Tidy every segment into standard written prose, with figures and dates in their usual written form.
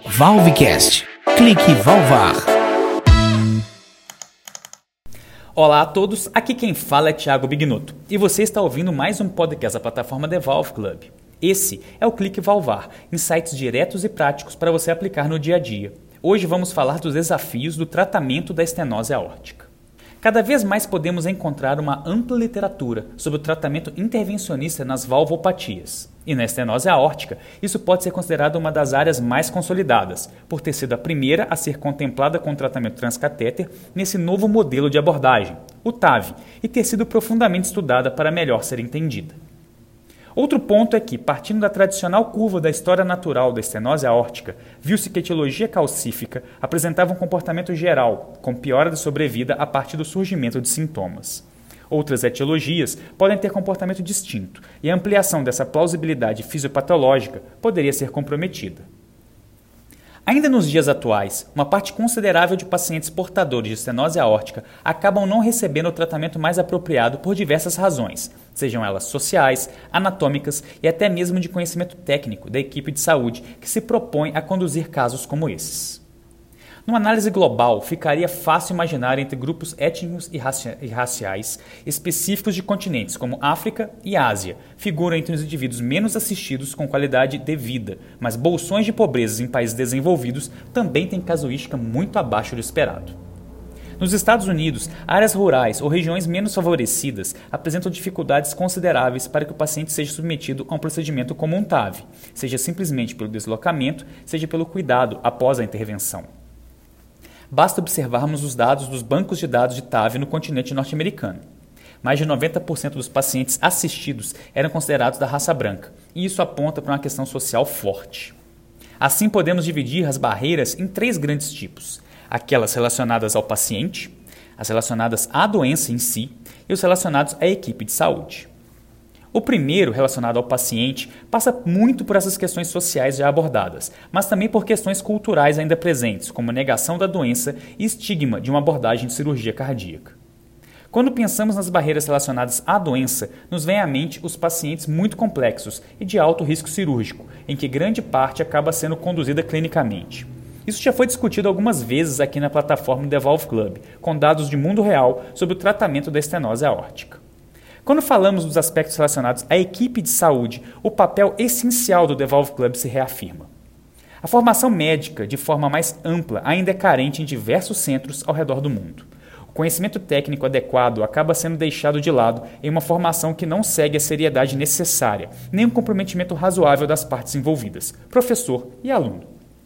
Valvecast. Clique Valvar. Olá a todos, aqui quem fala é Thiago Bignotto e você está ouvindo mais um podcast da plataforma The Valve Club. Esse é o Clique Valvar, insights diretos e práticos para você aplicar no dia a dia. Hoje vamos falar dos desafios do tratamento da estenose aórtica. Cada vez mais podemos encontrar uma ampla literatura sobre o tratamento intervencionista nas valvopatias. E na estenose aórtica, isso pode ser considerado uma das áreas mais consolidadas, por ter sido a primeira a ser contemplada com o tratamento transcatéter nesse novo modelo de abordagem, o TAV, e ter sido profundamente estudada para melhor ser entendida. Outro ponto é que, partindo da tradicional curva da história natural da estenose aórtica, viu-se que a etiologia calcífica apresentava um comportamento geral, com piora da sobrevida a partir do surgimento de sintomas. Outras etiologias podem ter comportamento distinto, e a ampliação dessa plausibilidade fisiopatológica poderia ser comprometida. Ainda nos dias atuais, uma parte considerável de pacientes portadores de estenose aórtica acabam não recebendo o tratamento mais apropriado por diversas razões, sejam elas sociais, anatômicas e até mesmo de conhecimento técnico da equipe de saúde que se propõe a conduzir casos como esses. Numa análise global, ficaria fácil imaginar entre grupos étnicos e raciais específicos de continentes como África e Ásia, figuram entre os indivíduos menos assistidos com qualidade de vida, mas bolsões de pobreza em países desenvolvidos também têm casuística muito abaixo do esperado. Nos Estados Unidos, áreas rurais ou regiões menos favorecidas apresentam dificuldades consideráveis para que o paciente seja submetido a um procedimento como um TAV, seja simplesmente pelo deslocamento, seja pelo cuidado após a intervenção. Basta observarmos os dados dos bancos de dados de TAV no continente norte-americano. Mais de 90% dos pacientes assistidos eram considerados da raça branca, e isso aponta para uma questão social forte. Assim, podemos dividir as barreiras em três grandes tipos: aquelas relacionadas ao paciente, as relacionadas à doença em si e os relacionados à equipe de saúde. O primeiro, relacionado ao paciente, passa muito por essas questões sociais já abordadas, mas também por questões culturais ainda presentes, como negação da doença e estigma de uma abordagem de cirurgia cardíaca. Quando pensamos nas barreiras relacionadas à doença, nos vem à mente os pacientes muito complexos e de alto risco cirúrgico, em que grande parte acaba sendo conduzida clinicamente. Isso já foi discutido algumas vezes aqui na plataforma The Valve Club, com dados de mundo real sobre o tratamento da estenose aórtica. Quando falamos dos aspectos relacionados à equipe de saúde, o papel essencial do The Valve Club se reafirma. A formação médica, de forma mais ampla, ainda é carente em diversos centros ao redor do mundo. O conhecimento técnico adequado acaba sendo deixado de lado em uma formação que não segue a seriedade necessária, nem um comprometimento razoável das partes envolvidas, professor e aluno.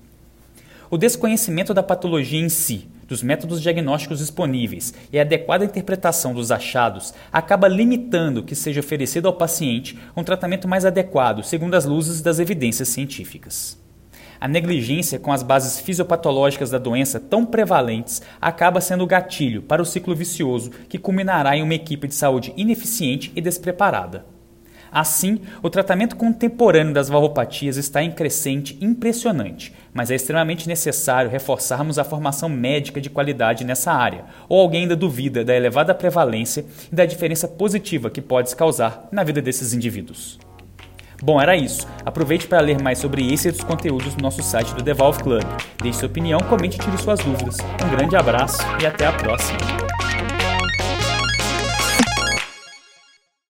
O desconhecimento da patologia em si, dos métodos diagnósticos disponíveis e a adequada interpretação dos achados acaba limitando que seja oferecido ao paciente um tratamento mais adequado segundo as luzes das evidências científicas. A negligência com as bases fisiopatológicas da doença tão prevalentes acaba sendo o gatilho para o ciclo vicioso que culminará em uma equipe de saúde ineficiente e despreparada. Assim, o tratamento contemporâneo das valvopatias está em crescente impressionante, mas é extremamente necessário reforçarmos a formação médica de qualidade nessa área, ou alguém ainda duvida da elevada prevalência e da diferença positiva que pode causar na vida desses indivíduos. Bom, era isso. Aproveite para ler mais sobre esse e outros conteúdos no nosso site do The Valve Club. Deixe sua opinião, comente e tire suas dúvidas. Um grande abraço e até a próxima!